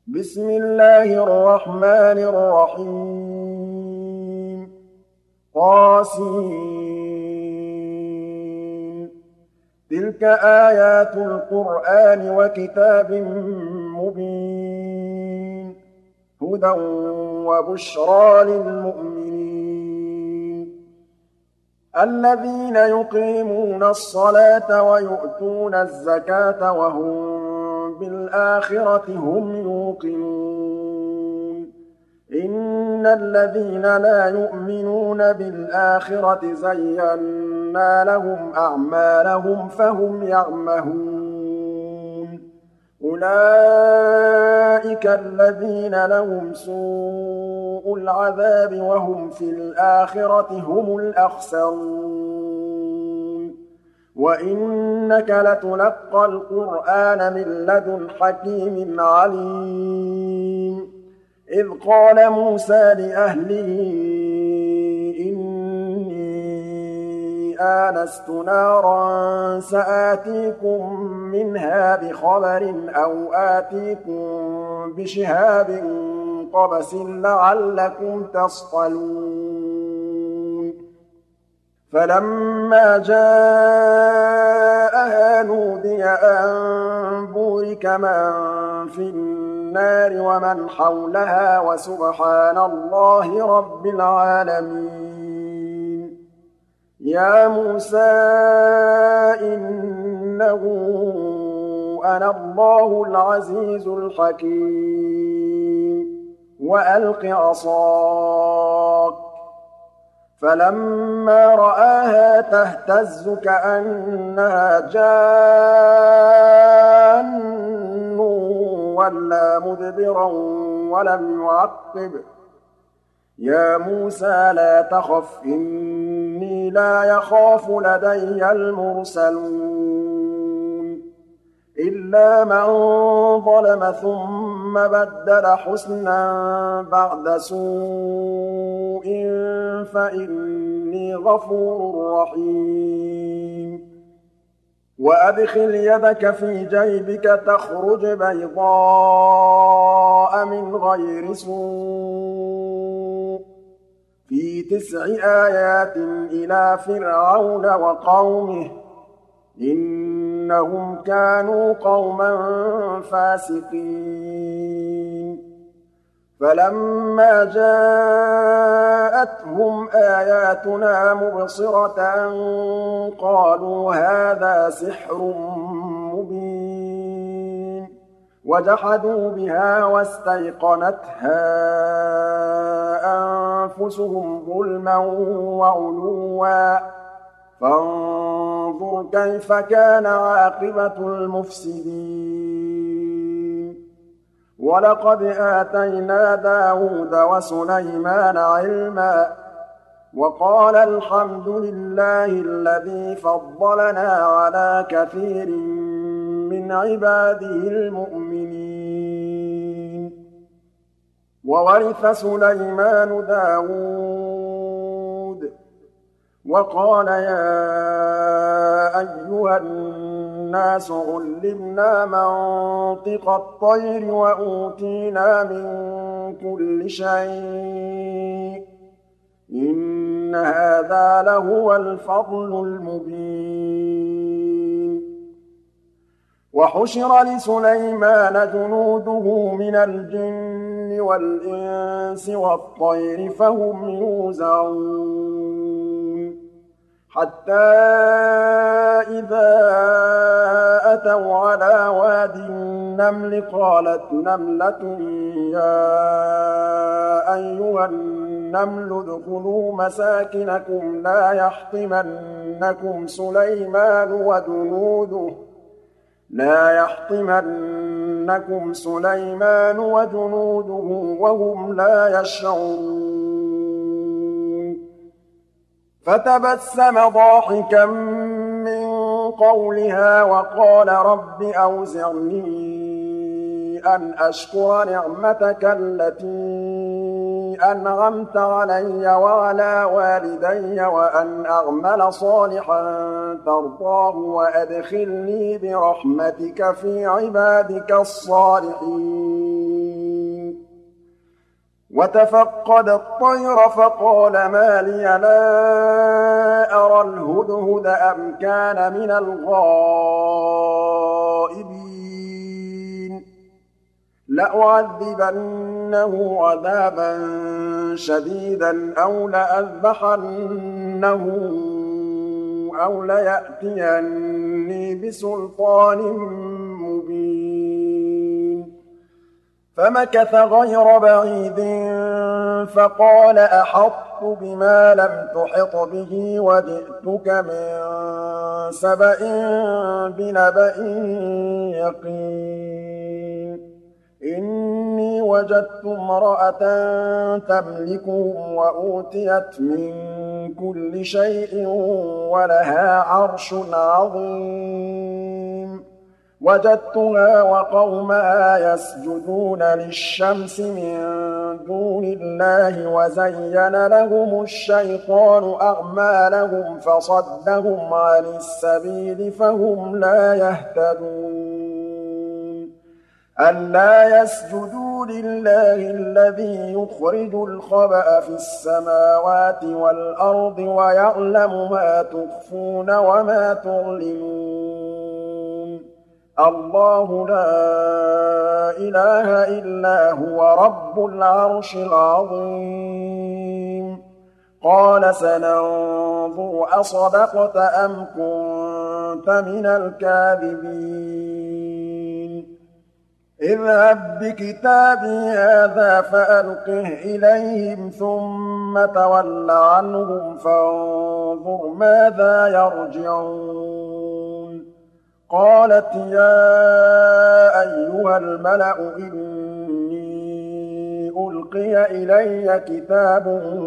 بسم الله الرحمن الرحيم طاسين تلك آيات القرآن وكتاب مبين هدى وبشرى للمؤمنين الذين يقيمون الصلاة ويؤتون الزكاة وهم بالآخرة هم يوقنون إن الذين لا يؤمنون بالآخرة زينا لهم أعمالهم فهم يعمهون أولئك الذين لهم سوء العذاب وهم في الآخرة هم الأخسرون وإنك لتلقى القرآن من لدن حكيم عليم إذ قال موسى لأهله إني آنست نارا سآتيكم منها بخبر أو آتيكم بشهاب قبس لعلكم تصطلون فلما جاءها نودي أن بورك من في النار ومن حولها وسبحان الله رب العالمين يا موسى إنه أنا الله العزيز الحكيم وألق عصاك فلما رآها تهتز كأنها جان ولا مدبرا ولم يعقب يا موسى لا تخف إني لا يخاف لدي المرسلون إلا من ظلم ثم بدل حسنا بعد سوء فإني غفور رحيم وأدخل يدك في جيبك تخرج بيضاء من غير سوء في 9 آيات إلى فرعون وقومه إنهم كانوا قوما فاسقين فلما جاءتهم آياتنا مبصرة قالوا هذا سحر مبين وجحدوا بها واستيقنتها أنفسهم ظلما وعلوا فانظر كيف كان عاقبة المفسدين ولقد آتينا داود وسليمان علما وقال الحمد لله الذي فضلنا على كثير من عباده المؤمنين وورث سليمان داود وقال يا أيها الناس علمنا منطق الطير وأوتينا من كل شيء إن هذا لهو الفضل المبين وحشر لسليمان جنوده من الجن والإنس والطير فهم يوزعون حتى إذا أتوا على واد النمل قالت نملة يا أيها النمل ادخلوا مساكنكم لا يحطمنكم سليمان وجنوده وهم لا يشعرون فتبسم ضاحكا من قولها وقال رب أوزعني أن أشكر نعمتك التي أنعمت علي وعلى والدي وأن أعمل صالحا ترضاه وأدخلني برحمتك في عبادك الصالحين وَتَفَقَّدَ الطَّيْرَ فَقَالَ مَا لِيَ لَا أَرَى الْهُدْهُدَ أَمْ كَانَ مِنَ الْغَائِبِينَ لَأُعَذِّبَنَّهُ عَذَابًا شَدِيدًا أَوْ لَأَذْبَحَنَّهُ أَوْ لَيَأْتِيَنِّي بِسُلْطَانٍ مُّبِينٍ فَمَكَثَ غَيْرَ بَعِيدٍ فَقَالَ أَحَطتُ بِمَا لَمْ تُحِطْ بِهِ وَجِئْتُكَ مِن سَبَإٍ بِنَبَإٍ يَقِينٍ إِنِّي وَجَدتُّ امْرَأَةً تَمْلِكُهُمْ وَأُوتِيَتْ مِن كُلِّ شَيْءٍ وَلَهَا عَرْشٌ عَظِيمٌ وَجَدتُّهَا وَقَوْمَهَا يَسْجُدُونَ لِلشَّمْسِ مِن دُونِ اللَّهِ وَزَيَّنَ لَهُمُ الشَّيْطَانُ أَعْمَالَهُمْ فَصَدَّهُمْ عَنِ السَّبِيلِ فَهُمْ لَا يَهْتَدُونَ أَلَّا يَسْجُدُوا لِلَّهِ الَّذِي يُخْرِجُ الْخَبَءَ فِي السَّمَاوَاتِ وَالْأَرْضِ وَيَعْلَمُ مَا تُخْفُونَ وَمَا تُعْلِنُونَ اللَّهُ لَا إِلَٰهَ إِلَّا هُوَ رَبُّ الْعَرْشِ الْعَظِيمِ قَالَ سَنَنظُرُ أَصَدَقْتَ أَمْ كُنتَ مِنَ الْكَاذِبِينَ اذْهَب بِّكِتَابِي هَٰذَا فَأَلْقِهْ إِلَيْهِمْ ثُمَّ تَوَلَّ عَنْهُمْ فَانظُرْ مَاذَا يَرْجِعُونَ قَالَتْ يَا أَيُّهَا الْمَلَأُ إِنِّي أُلْقِيَ إِلَيَّ كِتَابٌ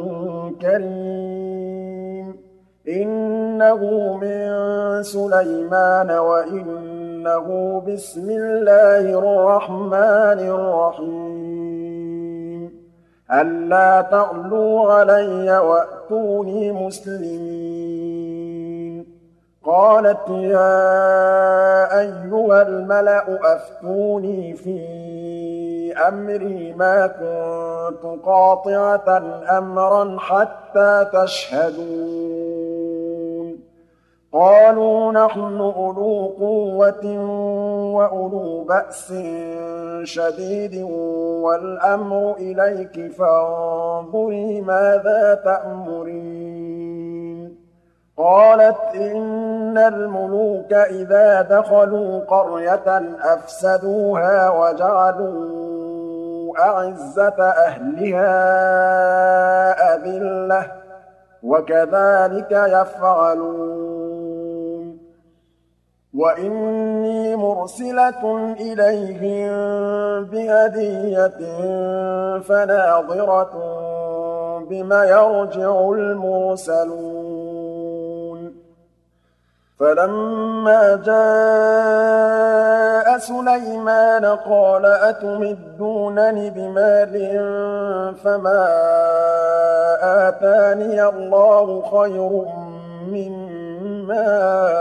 كَرِيمٌ إِنَّهُ مِن سُلَيْمَانَ وَإِنَّهُ بِسْمِ اللَّهِ الرَّحْمَٰنِ الرَّحِيمِ أَلَّا تَعْلُوا عَلَيَّ وَأْتُونِي مُسْلِمِينَ قَالَتْ يَا أَيُّهَا الْمَلَأُ أَفْتُونِي فِي أَمْرِي مَا كُنتُ قَاطِعَةً أَمْرًا حَتَّىٰ تَشْهَدُونِ قَالُوا نَحْنُ أُولُو قُوَّةٍ وَأُولُو بَأْسٍ شَدِيدٍ وَالْأَمْرُ إِلَيْكِ فَانظُرِي مَاذَا تَأْمُرِينَ قَالَتْ إِنَّ الْمُلُوكَ إِذَا دَخَلُوا قَرْيَةً أَفْسَدُوهَا وَجَعَلُوا أَعِزَّةَ أَهْلِهَا أَذِلَّةً ۖ وَكَذَٰلِكَ يَفْعَلُونَ وَإِنِّي مُرْسِلَةٌ إِلَيْهِم بِهَدِيَّةٍ فَنَاظِرَةٌ بِمَ يَرْجِعُ الْمُرْسَلُونَ فَلَمَّا جَاءَ سُلَيْمَانَ قَالَ أَتُمِدُّونَنِ بِمَالٍ فَمَا آتَانِيَ اللَّهُ خَيْرٌ مِّمَّا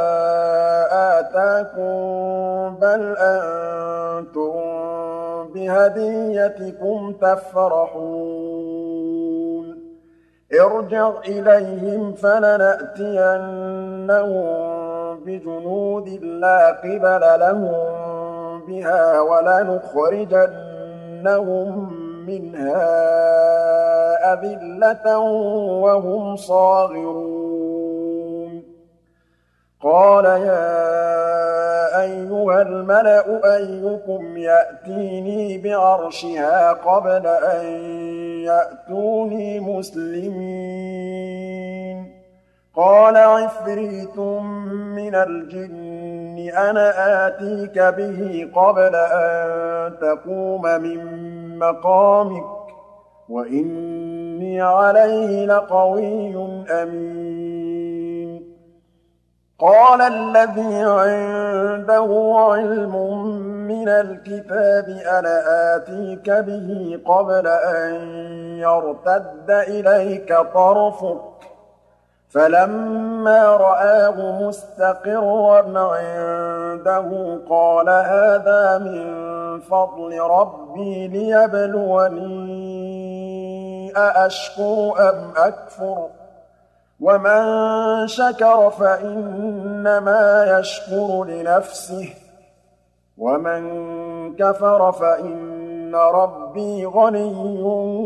آتَاكُم بَلْ أَنتُم بِهَدِيَّتِكُمْ تَفْرَحُونَ ارْجِعْ إِلَيْهِمْ فَلَنَأْتِيَنَّهُم بِجُنُودٍ لَّا قِبَلَ لَهُم بِهَا وَلَنُخْرِجَنَّهُم مِّنْهَا أَذِلَّةً وَهُمْ صَاغِرُونَ قَالَ يَا أَيُّهَا الْمَلَأُ أَيُّكُمْ يَأْتِينِي بِعَرْشِهَا قَبْلَ أَن يَأْتُونِي مُسْلِمِينَ قَالَ عِفْرِيتٌ مِّنَ الْجِنِّ أَنَا آتِيكَ بِهِ قَبْلَ أَن تَقُومَ مِن مَّقَامِكَ ۖ وَإِنِّي عَلَيْهِ لَقَوِيٌّ أَمِينٌ قَالَ الَّذِي عِندَهُ عِلْمٌ مِّنَ الْكِتَابِ أَنَا آتِيكَ بِهِ قَبْلَ أَن يَرْتَدَّ إِلَيْكَ طَرْفُكَ ۚ فَلَمَّا رَآهُ مُسْتَقِرًّا عِندَهُ قَالَ هَٰذَا مِن فَضْلِ رَبِّي لِيَبْلُوَنِي أأشكر أم أكفر ومن شكر فإنما يشكر لنفسه ومن كفر فإن ربي غني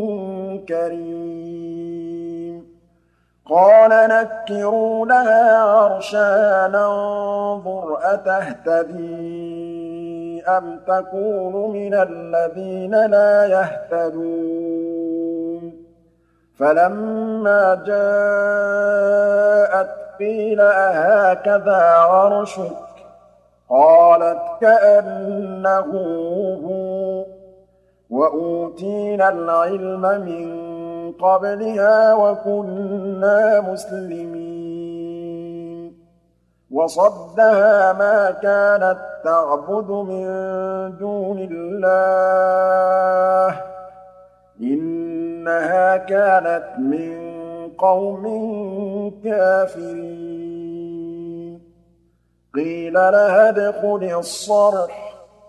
كريم قال نكروا لها عرشها ننظر أتهتدي أم تكون من الذين لا يهتدون فلما جاءت قيل أهكذا عرشك قالت كأنه هو وأوتينا العلم من قبلها وكنا مسلمين وصدها ما كانت تعبد من دون الله إنها كانت من قوم كافرين قيل لها ادخلي الصرح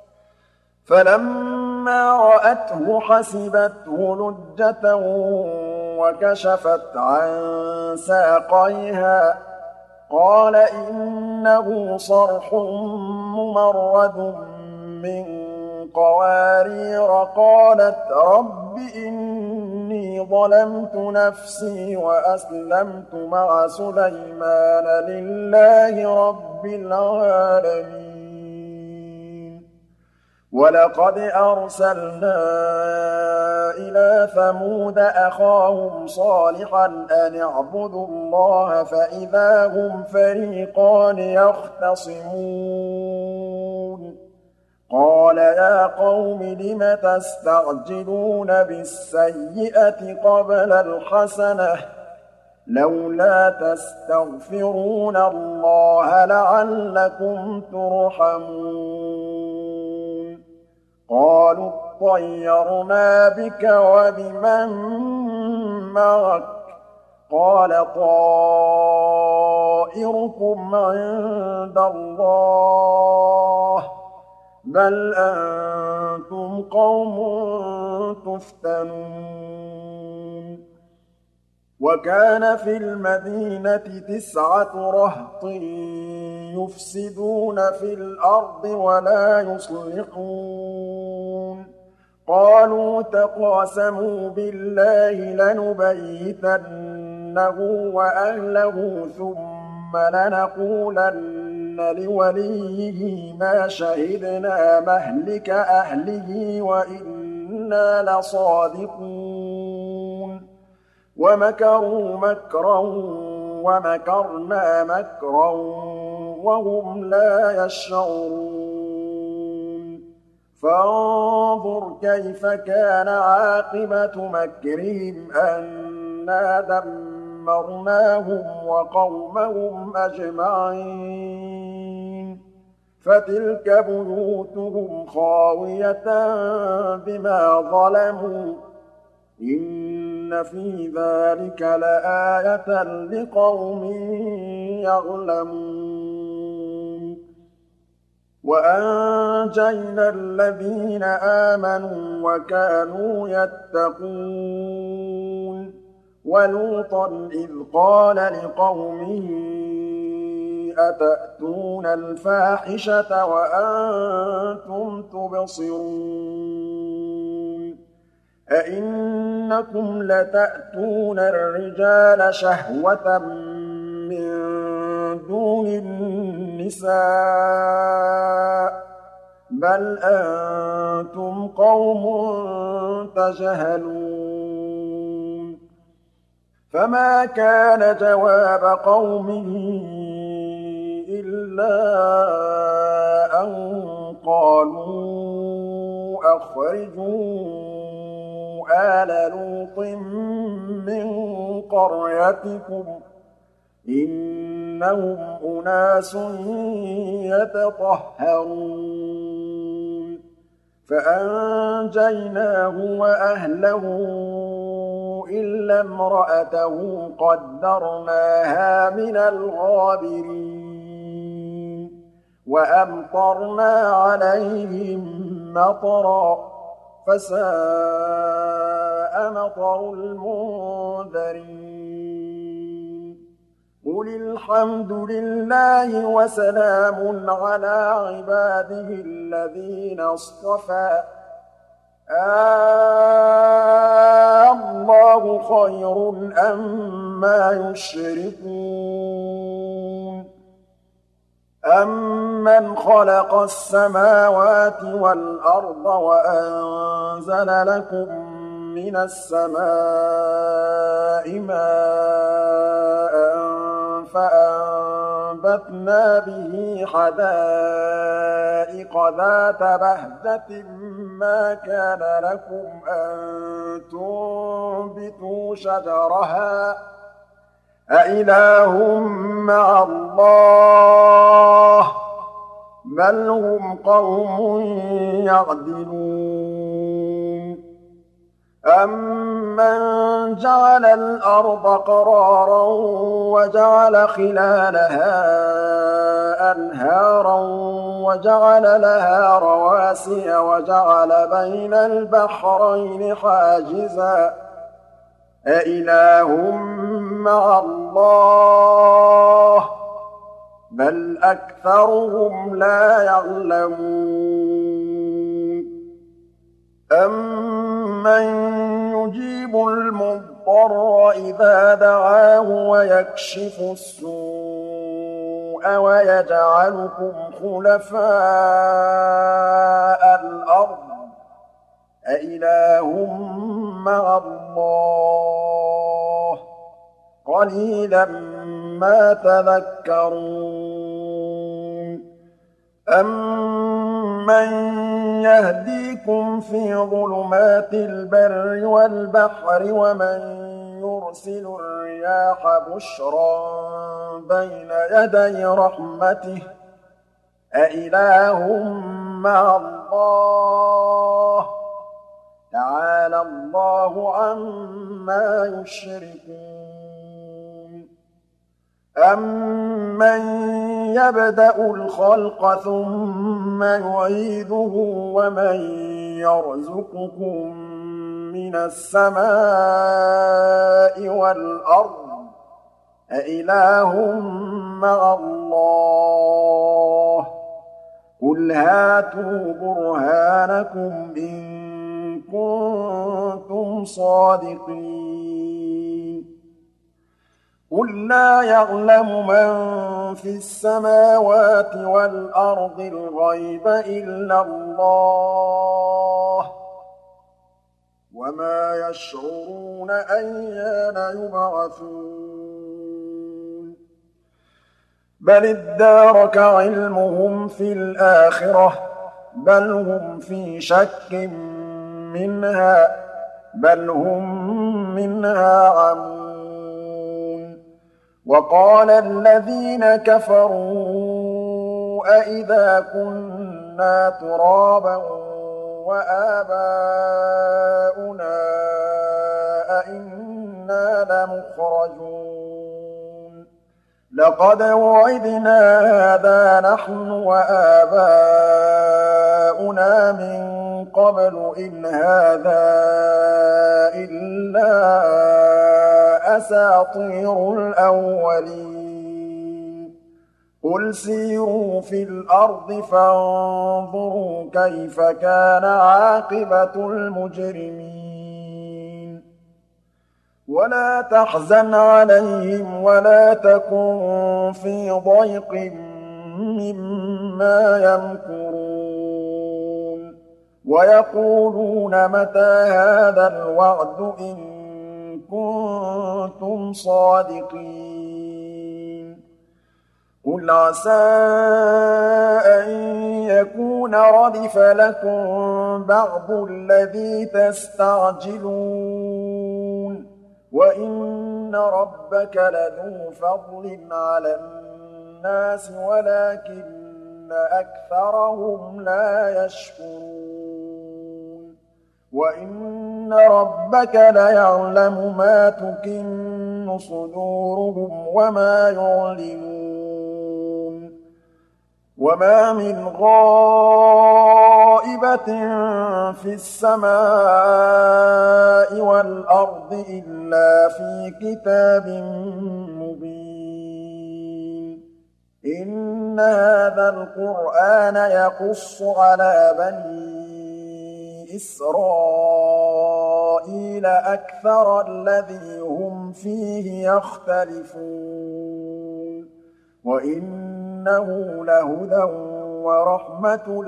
فلما رأته حسبته لجة وكشفت عن ساقيها قال إنه صرح ممرد من قوارير قالت رب إني ظلمت نفسي وأسلمت مع سليمان لله رب العالمين ولقد أرسلنا إلى ثمود أخاهم صالحا أن اعبدوا الله فإذا هم فريقان يختصمون قال يا قوم لم تستعجلون بالسيئة قبل الحسنة لولا تستغفرون الله لعلكم ترحمون قالوا اطيرنا بك وبمن معك قال طائركم عند الله بل أنتم قوم تفتنون وكان في المدينة 9 رهط يفسدون في الأرض ولا يصلحون قالوا تقاسموا بالله لنبيتنه وأهله ثم لنقولن لوليه ما شهدنا مهلك أهله وإنا لصادقون ومكروا مكرا ومكرنا مكرا وهم لا يشعرون فانظر كيف كان عاقبة مكرهم أنا دمرناهم وقومهم أجمعين فتلك بيوتهم خاوية بما ظلموا إن في ذلك لآية لقوم يعلمون وأنجينا الذين آمنوا وكانوا يتقون ولوطا إذ قال لقومه أتأتون الفاحشة وأنتم تبصرون أئنكم لتأتون الرجال شهوة من دون النساء بل أنتم قوم تجهلون فما كان جواب قومه إلا أن قالوا أخرجوا آل لوط من قريتكم إنهم أناس يتطهرون فأنجيناه وأهله إلا امرأته قدرناها من الغابرين وأمطرنا عليهم مطرا فساء مَطَرُ الْمُنذَرِينَ قُلِ الْحَمْدُ لِلَّهِ وَسَلَامٌ عَلَىٰ عِبَادِهِ الَّذِينَ اصْطَفَىٰ اللَّهُ خَيْرٌ أَمَّا يُشْرِكُونَ أَمَّنْ خَلَقَ السَّمَاوَاتِ وَالْأَرْضَ وَأَنزَلَ لَكُم مِّنَ السَّمَاءِ مَاءً فَأَنبَتْنَا بِهِ حَدَائِقَ ذَاتَ بَهْجَةٍ مَّا كَانَ لَكُمْ أَن تُنبِتُوا شَجَرَهَا أَإِلَٰهٌ مَّعَ اللَّهِ ۚ بَلْ هُمْ قَوْمٌ يَعْدِلُونَ أَمَّن جَعَلَ الْأَرْضَ قَرَارًا وَجَعَلَ خِلَالَهَا أَنْهَارًا وَجَعَلَ لَهَا رَوَاسِيَ وَجَعَلَ بَيْنَ الْبَحْرَيْنِ حَاجِزًا أَإِلَٰهٌ مَّعَ اللَّهِ ۚ بَلْ أَكْثَرُهُمْ لَا يَعْلَمُونَ أَمَّن يُجِيبُ الْمُضْطَرَّ إِذَا دَعَاهُ وَيَكْشِفُ السُّوءَ وَيَجْعَلُكُمْ خُلَفَاءَ الْأَرْضِ أَإِلَٰهٌ مَّعَ اللَّهِ ۚ قَلِيلًا مَّا تَذَكَّرُونَ أَمَّن يَهْدِيكُمْ فِي ظُلُمَاتِ الْبَرِّ وَالْبَحْرِ وَمَن يُرْسِلُ الرِّيَاحَ بُشْرًا بَيْنَ يَدَيْ رَحْمَتِهِ أَإِلَٰهٌ مَّعَ اللَّهِ ۚ تَعَالَى اللَّهُ عَمَّا يُشْرِكُونَ أَمَّن يَبْدَأُ الْخَلْقَ ثُمَّ يُعِيدُهُ وَمَن يَرْزُقُكُم مِّنَ السَّمَاءِ وَالْأَرْضِ أَإِلَٰهٌ مَّعَ اللَّهِ ۚ قُلْ هَاتُوا بُرْهَانَكُمْ إِن كُنتُمْ صَادِقِينَ قُل لَّا يَعْلَمُ مَن فِي السَّمَاوَاتِ وَالْأَرْضِ الْغَيْبَ إِلَّا اللَّهُ ۚ وَمَا يَشْعُرُونَ أَيَّانَ يُبْعَثُونَ بَلِ ادَّارَكَ عِلْمُهُمْ فِي الْآخِرَةِ ۚ بَلْ هُمْ فِي شَكٍّ مِّنْهَا ۖ بَلْ هُم مِّنْهَا عَمُونَ وَقَالَ الَّذِينَ كَفَرُوا أَإِذَا كُنَّا تُرَابًا وَآبَاؤُنَا أَإِنَّا لَمُخْرَجُونَ لَقَدْ وُعِدْنَا هَٰذَا نَحْنُ وَآبَاؤُنَا مِن قَبْلُ إِنْ هَٰذَا إِلَّا أَسَاطِيرُ الْأَوَّلِينَ قُلْ سِيرُوا فِي الْأَرْضِ فَانظُرُوا كَيْفَ كَانَ عَاقِبَةُ الْمُجْرِمِينَ وَلَا تَحْزَنْ عَلَيْهِمْ وَلَا تَكُن فِي ضَيْقٍ مِّمَّا يَمْكُرُونَ وَيَقُولُونَ مَتَىٰ هَٰذَا الْوَعْدُ إِن كُنتُمْ صَادِقِينَ قُلْ عَسَىٰ أَن يَكُونَ رَدِفَ لَكُم بَعْضُ الَّذِي تَسْتَعْجِلُونَ وَإِنَّ رَبَّكَ لَذُو فَضْلٍ عَلَى النَّاسِ وَلَٰكِنَّ أَكْثَرَهُمْ لَا يَشْكُرُونَ وَإِنَّ رَبَّكَ لَيَعْلَمُ مَا تُكِنُّ صُدُورُهُمْ وَمَا يُعْلِنُونَ وَمَا مِنْ غَائِبَةٍ فِي السَّمَاءِ وَالْأَرْضِ الْأَرْضِ إِلَّا فِي كِتَابٍ مُّبِينٍ إِنَّ هَٰذَا الْقُرْآنَ يَقُصُّ عَلَىٰ بَنِي إِسْرَائِيلَ أَكْثَرَ الَّذِي هُمْ فِيهِ يَخْتَلِفُونَ وَإِنَّهُ لَهُدًى وَرَحْمَةٌ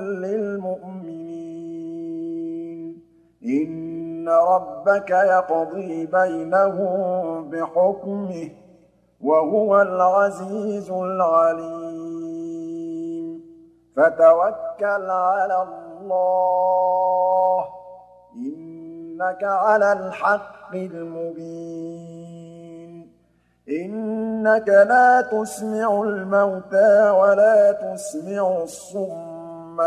لِّلْمُؤْمِنِينَ إِنَّ رَبَّكَ يَقْضِي بَيْنَهُم بِحُكْمِهِ وَهُوَ الْعَزِيزُ الْعَلِيمُ فَتَوَكَّلْ عَلَى اللَّهِ ۖ إِنَّكَ عَلَى الْحَقِّ الْمُبِينِ إِنَّكَ لَا تُسْمِعُ الْمَوْتَىٰ وَلَا تُسْمِعُ الصُّمَّ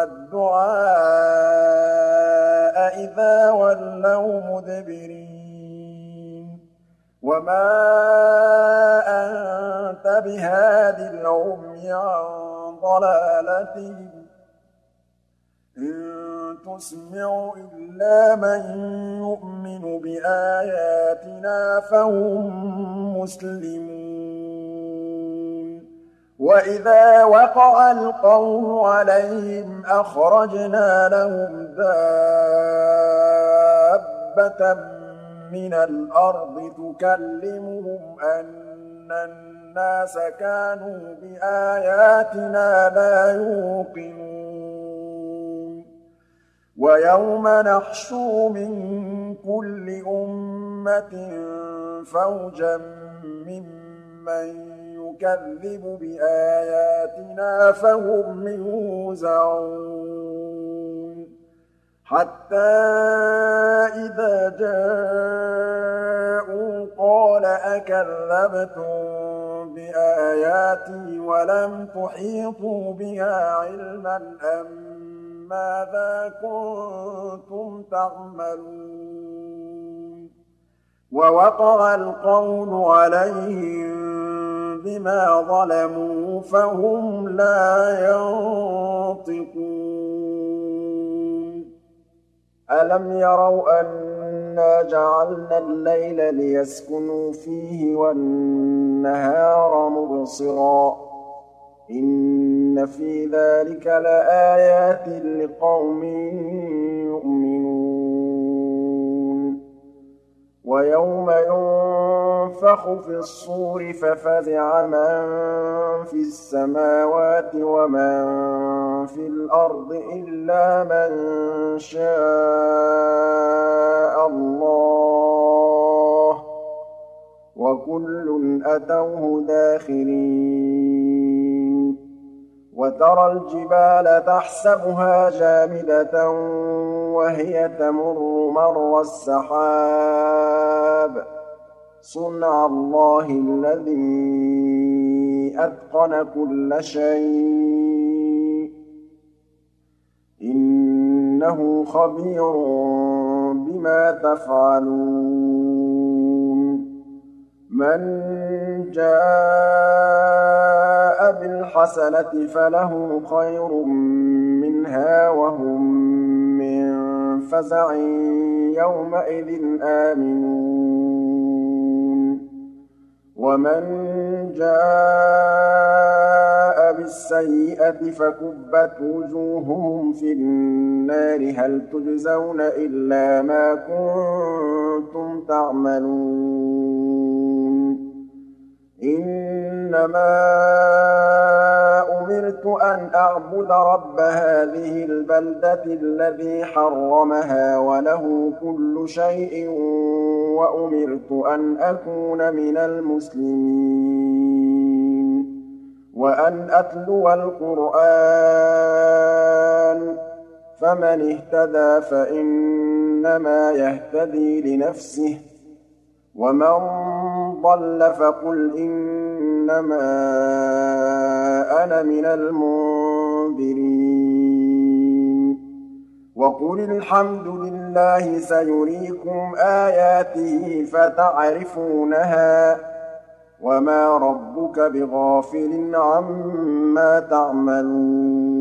الدُّعَاءَ إِذَا وَلَّوْا مُدْبِرِينَ وَمَا أَنتَ بِهَادِ الْعُمْيِ عَن ضَلَالَتِهِمْ ۖ إِن تُسْمِعُ إِلَّا مَن يُؤْمِنُ بِآيَاتِنَا فَهُم مُّسْلِمُونَ وَإِذَا وَقَعَ الْقَوْلُ عَلَيْهِمْ أَخْرَجْنَا لَهُمْ دَابَّةً مِّنَ الْأَرْضِ تُكَلِّمُهُمْ أَنَّ النَّاسَ كَانُوا بِآيَاتِنَا لَا يُوقِنُونَ وَيَوْمَ نَحْشُرُ مِن كُلِّ أُمَّةٍ فَوْجًا مِّمَّن يُكَذِّبُ بِآيَاتِنَا فَهُمْ يُوزَعُونَ حَتَّىٰ إِذَا جَاءُوا قَالَ أَكَذَّبْتُم بِآيَاتِي وَلَمْ تُحِيطُوا بِهَا عِلْمًا ماذا كنتم تعملون ووقع القول عليهم بما ظلموا فهم لا ينطقون ألم يروا أنا جعلنا الليل ليسكنوا فيه والنهار مبصرا إِنَّ فِي ذَٰلِكَ لَآيَاتٍ لِّقَوْمٍ يُؤْمِنُونَ وَيَوْمَ يُنفَخُ فِي الصُّورِ فَفَزِعَ مَن فِي السَّمَاوَاتِ وَمَن فِي الْأَرْضِ إِلَّا مَن شَاءَ اللَّهُ ۚ وَكُلٌّ أَتَوْهُ دَاخِرِينَ وَتَرَى الْجِبَالَ تَحْسَبُهَا جَامِدَةً وَهِيَ تَمُرُّ مَرَّ السَّحَابِ ۚ صُنْعَ اللَّهِ الَّذِي أَتْقَنَ كُلَّ شَيْءٍ ۚ إِنَّهُ خَبِيرٌ بِمَا تَفْعَلُونَ مَن جَاءَ بِالْحَسَنَةِ فَلَهُ خَيْرٌ مِّنْهَا وَهُم مِّن فَزَعٍ يَوْمَئِذٍ آمِنُونَ وَمَن جَاءَ بِالسَّيِّئَةِ فَكُبَّتْ وُجُوهُهُمْ فِي النَّارِ هَلْ تُجْزَوْنَ إِلَّا مَا كُنتُمْ تَعْمَلُونَ إِنَّمَا أُمِرْتُ أَنْ أَعْبُدَ رَبَّ هَٰذِهِ الْبَلْدَةِ الَّذِي حَرَّمَهَا وَلَهُ كُلُّ شَيْءٍ وَأُمِرْتُ أَنْ أَكُونَ مِنَ الْمُسْلِمِينَ وَأَنْ أَتْلُوَ الْقُرْآنَ فَمَنِ اهْتَدَىٰ فَإِنَّمَا يَهْتَدِي لِنَفْسِهِ وَمَن ضَلَّ فَقُلْ إِنَّمَا أَنَا مِنَ الْمُنذِرِينَ وَقُلِ الْحَمْدُ لِلَّهِ سَيُرِيكُمْ آيَاتِهِ فَتَعْرِفُونَهَا ۚ وَمَا رَبُّكَ بِغَافِلٍ عَمَّا تَعْمَلُونَ